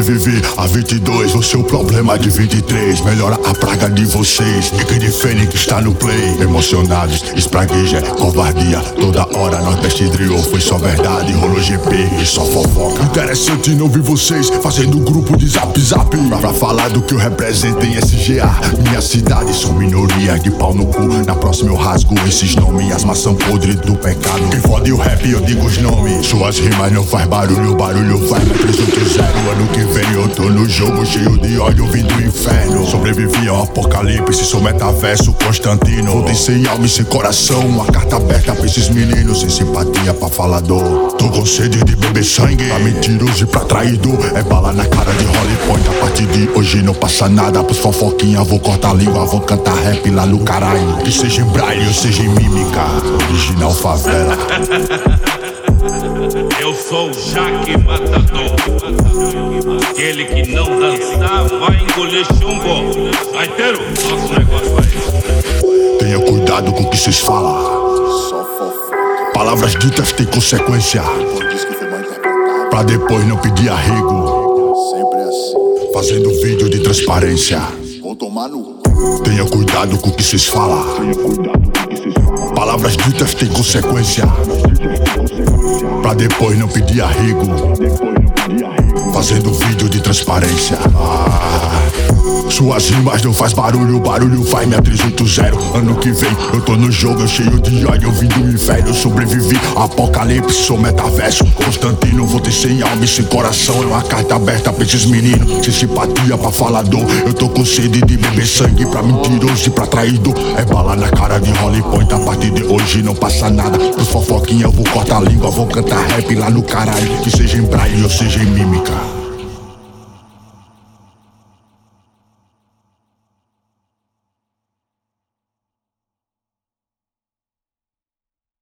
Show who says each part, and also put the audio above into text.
Speaker 1: Sobrevivi a 22, o seu problema de 23. Melhora a praga de vocês. Nick de Fênix está no play. Emocionados, espragueja, covardia. Toda hora Nordeste drill, foi só verdade. Rolou GP e só fofoca. Interessante não ver vocês fazendo grupo de zap zap pra falar do que eu represento em SGA. Minha cidade são minoria de pau no cu. Na próxima eu rasgo esses nomes. As maçãs podres do pecado. Quem fode o rap eu digo os nomes. Suas rimas não faz barulho, barulho faz mais 380. Ano que vem eu tô no jogo cheio de ódio vindo do inferno. Sobrevivi ao apocalipse, sou metaverso Constantino. Voltei sem alma e sem coração, uma carta aberta pra esses meninos. Sem simpatia pra falador. Tô com sede de beber sangue, pra mentiroso e pra traidor. É bala na cara de Holly Point. A partir de hoje não passa nada pros fofoquinha. Vou cortar a língua, vou cantar rap lá no caralho. Que seja em braille ou seja em mímica, original favela.
Speaker 2: Eu sou o Jaque Matador. Aquele que não dançar vai engolir chumbo. Gaiteiro, nosso negócio aí.
Speaker 1: Tenha cuidado com o que vocês falam. Palavras ditas têm consequência, pra depois não pedir arrego. Fazendo vídeo de transparência. Tenha cuidado com o que vocês falam. Palavras ditas têm consequência, pra depois não pedir arrego. Fazendo vídeo de transparência. Suas rimas não faz barulho, barulho faz minha 380. Ano que vem eu tô no jogo cheio de ódio, eu vim do inferno. Eu sobrevivi ao apocalipse, sou metaverso Constantino. Voltei sem alma e sem coração, é uma carta aberta pra esses meninos. Sem simpatia pra falador, eu tô com sede de beber sangue. Pra mentiroso e pra traidor, é bala na cara de Holly Point. A partir de hoje não passa nada pros fofoquinha, eu vou cortar a língua, vou cantar rap lá no caralho. Que seja em braille ou seja em mímica.